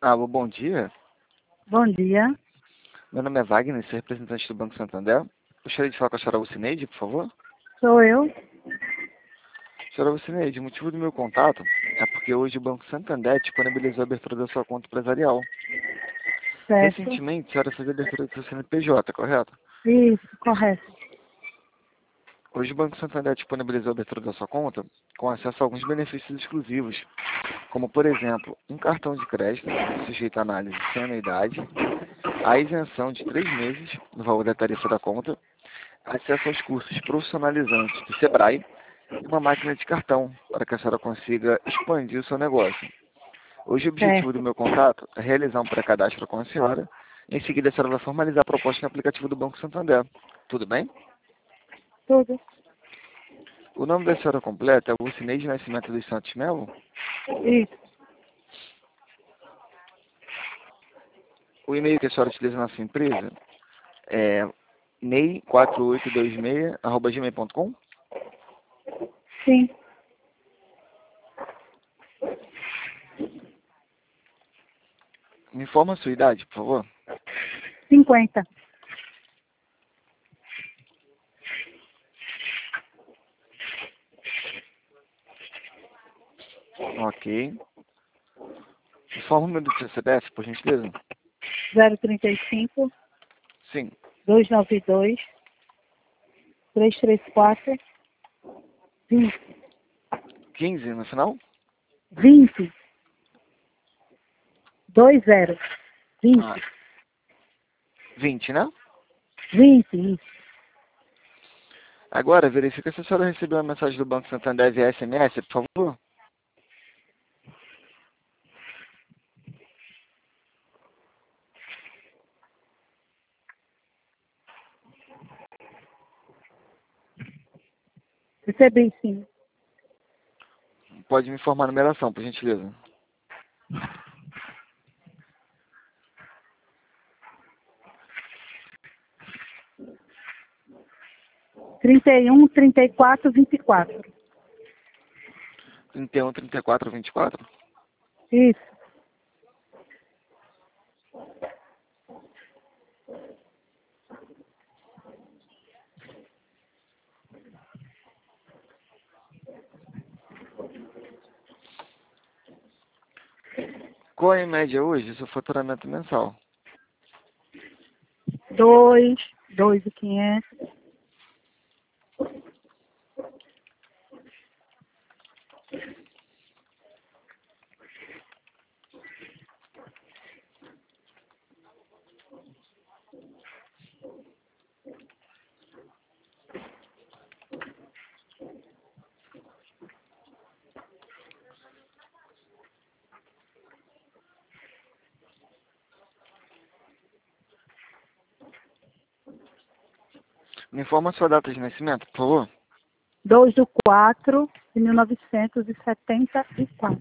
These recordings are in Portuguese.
Alô, bom dia. Bom dia. Meu nome é Wagner, sou representante do Banco Santander. Gostaria de falar com a senhora Lucineide, por favor. Sou eu. Senhora Lucineide, o motivo do meu contato é porque hoje o Banco Santander disponibilizou a abertura da sua conta empresarial. Certo. Recentemente, a senhora fez a abertura do seu CNPJ, correto? Isso, correto. Hoje o Banco Santander disponibilizou a abertura da sua conta com acesso a alguns benefícios exclusivos, como, por exemplo, um cartão de crédito sujeito à análise sem anuidade, a isenção de 3 meses no valor da tarifa da conta, acesso aos cursos profissionalizantes do Sebrae e uma máquina de cartão para que a senhora consiga expandir o seu negócio. Hoje o objetivo do Certo. meu contato é realizar um pré-cadastro com a senhora. Em seguida a senhora vai formalizar a proposta no aplicativo do Banco Santander. Tudo bem? Tudo. O nome da senhora completa é Lucineide Nascimento dos Santos Melo. Isso. O e-mail que a senhora utiliza na sua empresa é nei4826@gmail.com. Sim. Me informa a sua idade, por favor. 50. Ok. Informa o número do seu CPF, por gentileza. 035 Sim. 292 334 20. 15 no final? 20. 20. 20. Ah, 20, né? 20. Isso. Agora, verifica se a senhora recebeu a mensagem do Banco Santander via SMS, por favor. Recebi, sim. Pode me informar a numeração, por gentileza. 31, 34, 24. 31, 34, 24. Isso. Qual é, em média, hoje, o seu faturamento mensal? 2.500. Me informa a sua data de nascimento, por favor. 2/4/1974.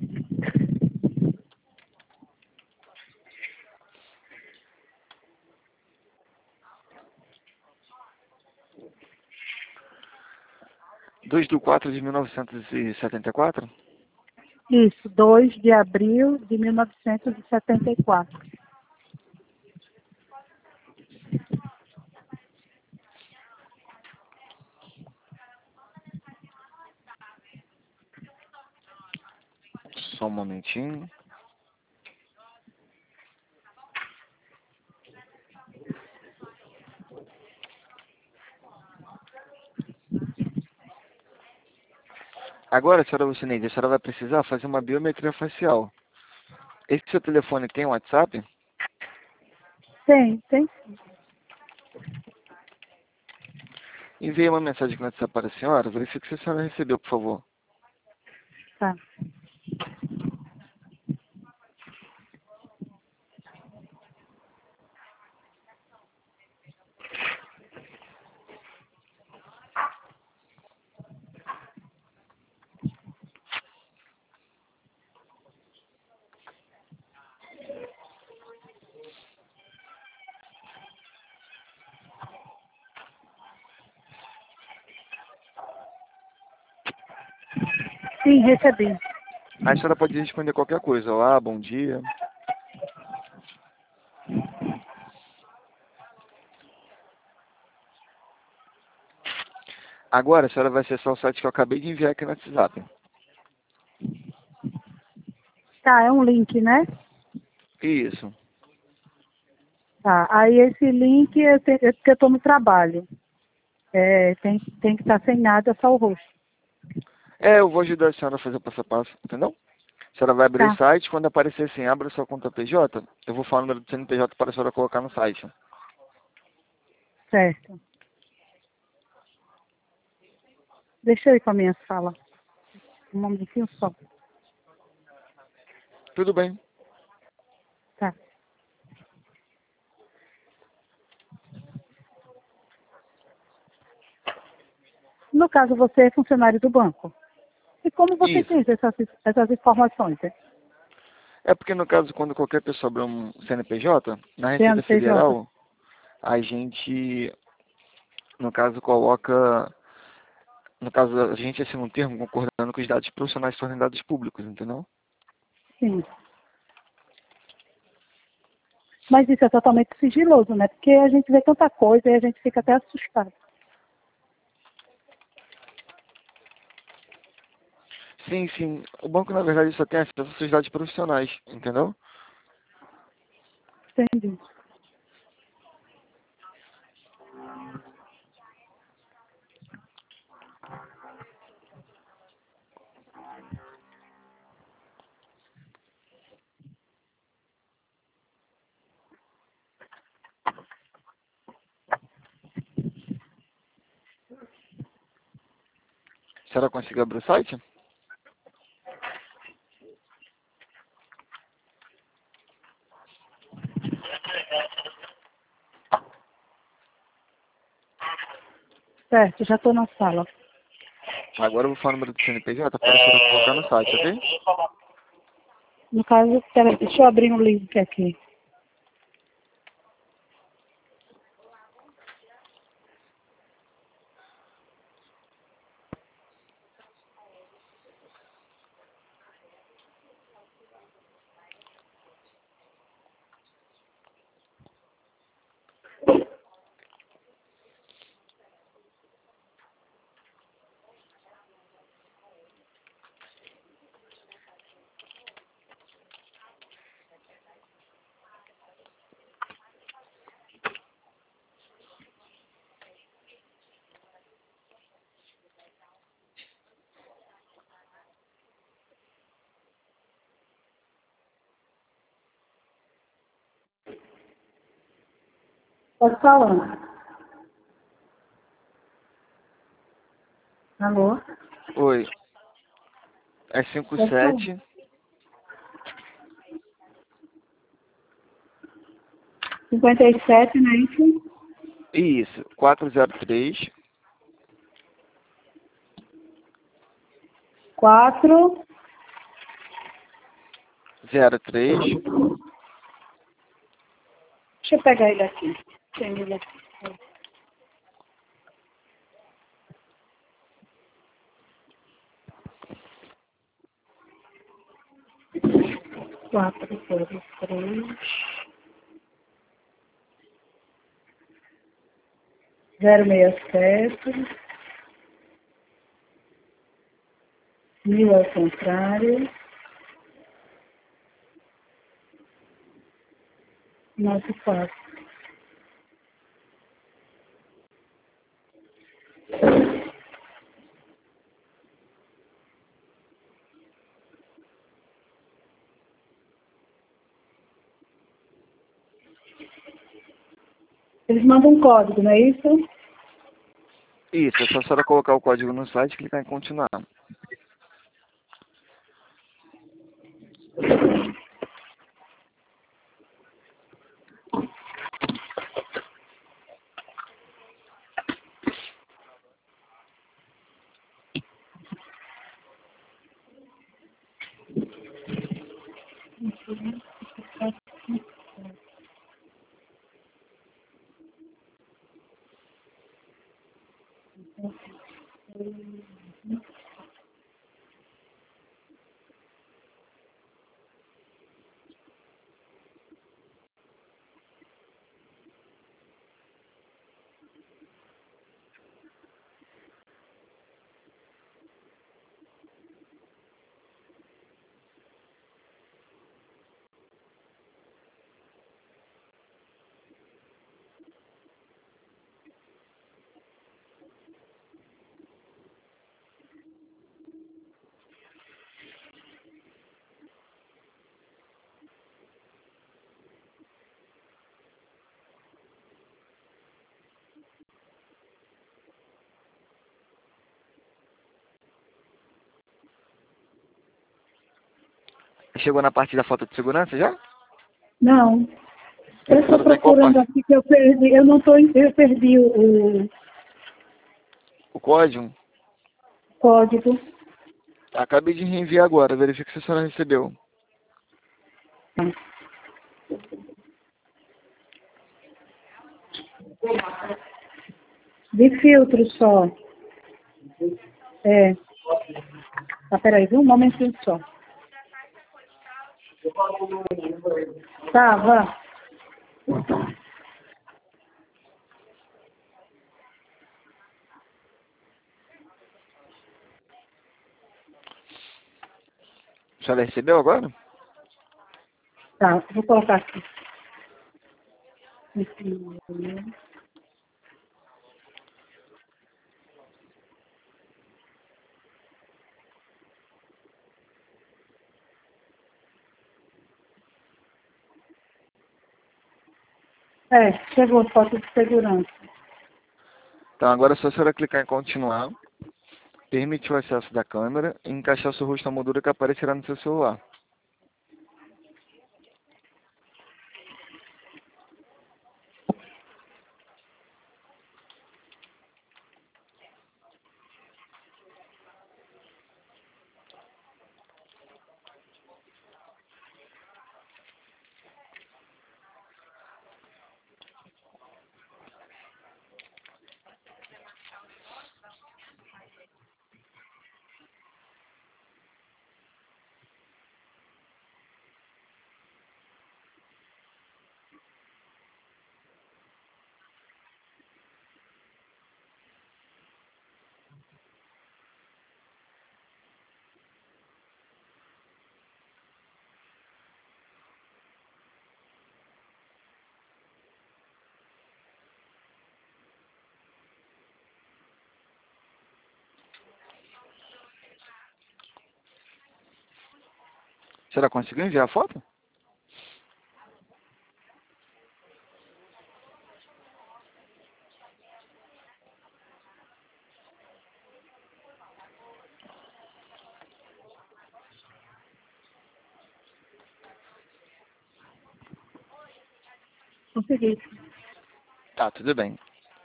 Dois de 4 de 1974. Isso, 2 de abril de 1974. Só um momentinho. Agora, senhora Lucineide, a senhora vai precisar fazer uma biometria facial. Esse seu telefone tem WhatsApp? Tem. Enviei uma mensagem no WhatsApp para a senhora. Verifique se a senhora recebeu, por favor. Tá. Sim, recebi. A senhora pode responder qualquer coisa. Olá, bom dia. Agora a senhora vai acessar o site que eu acabei de enviar aqui no WhatsApp. Tá, é um link, né? Isso. Tá, aí esse link é porque eu estou no trabalho. Tem que estar sem nada, só o rosto. Eu vou ajudar a senhora a fazer o passo a passo, entendeu? A senhora vai abrir o Tá, site, quando aparecer assim, abra sua conta PJ, eu vou falar o número do CNPJ para a senhora colocar no site. certo. Deixa eu ir para a minha sala. Um momentinho só. Tudo bem. Tá. No caso, você é funcionário do banco. E como você Isso. tem essas informações? É porque no caso, quando qualquer pessoa abre um CNPJ, na Receita CNPJ. Federal, a gente, no caso, coloca, no caso, a gente assina um termo concordando que os dados profissionais se tornem dados públicos, entendeu? Sim. Mas isso é totalmente sigiloso, né? Porque a gente vê tanta coisa e a gente fica até assustado. Sim, sim. O banco, na verdade, só tem acesso aos seus dados profissionais, entendeu? Entendi. A senhora conseguiu abrir o site? Certo, já estou na sala. Agora eu vou falar o número do CNPJ para a senhora colocar no site, ok? No caso, peraí, deixa eu abrir um link aqui. Pode falar. Alô? Oi. É Pode falar. 57 57, né? Isso? isso, 403 4. 03 Deixa eu pegar ele aqui. Tem ele aqui. 403 067 1000 ao contrário 94. Eles mandam um código, não é isso? Isso, é só a senhora colocar o código no site e clicar em continuar. Chegou na parte da falta de segurança já? Não. Eu estou Tudo bem, qual procurando parte? aqui que eu perdi. Eu perdi o O código? código. Acabei de reenviar agora. Verifique se a senhora recebeu. De filtro só. É. Tá, peraí, viu? Um momentinho só. Tá, vá. A senhora recebeu agora? Tá, vou colocar aqui. É, chegou foto de segurança. Então agora é só a senhora clicar em continuar, permitir o acesso da câmera e encaixar seu rosto na moldura que aparecerá no seu celular. A senhora conseguiu enviar a foto? Consegui. Tá, tudo bem.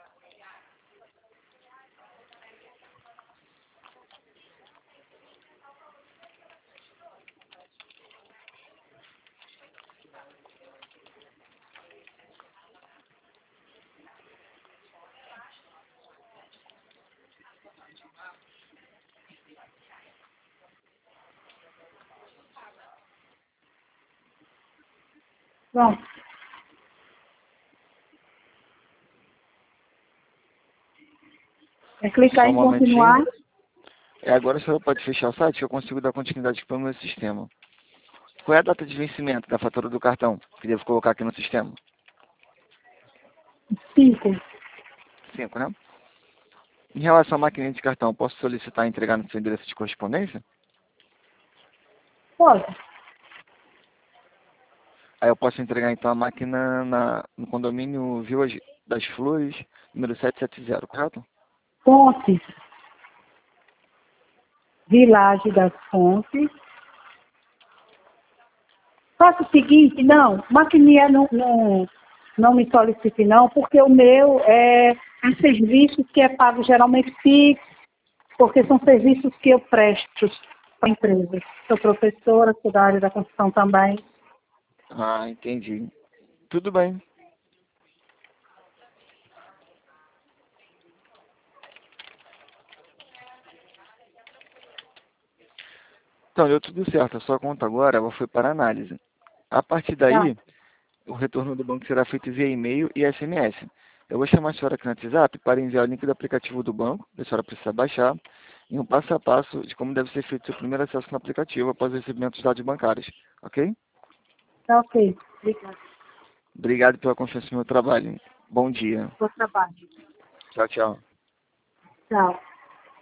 Bom, é clicar Só um em momentinho. continuar. Agora a senhora pode fechar o site que eu consigo dar continuidade para o meu sistema. Qual é a data de vencimento da fatura do cartão que devo colocar aqui no sistema? 5. 5, né? Em relação à máquina de cartão, posso solicitar entregar no seu endereço de correspondência? Pode. Aí eu posso entregar então a máquina no condomínio Vila das Flores, número 770, correto? Fontes. Vilagem das Fontes. Faça o seguinte, não, maquininha não me solicite não, porque o meu é serviço que é pago geralmente fixo, porque são serviços que eu presto para a empresa. Sou professora, sou da área da construção também. Ah, entendi. Tudo bem. Então, deu tudo certo. A sua conta agora ela foi para análise. A partir Tá, daí, o retorno do banco será feito via e-mail e SMS. Eu vou chamar a senhora aqui no WhatsApp para enviar o link do aplicativo do banco, que a senhora precisa baixar, e um passo a passo de como deve ser feito seu primeiro acesso no aplicativo após o recebimento dos dados bancários. Ok? tá ok. Obrigada. Obrigado pela confiança no meu trabalho. Bom dia. Bom trabalho. Tchau, tchau. Tchau.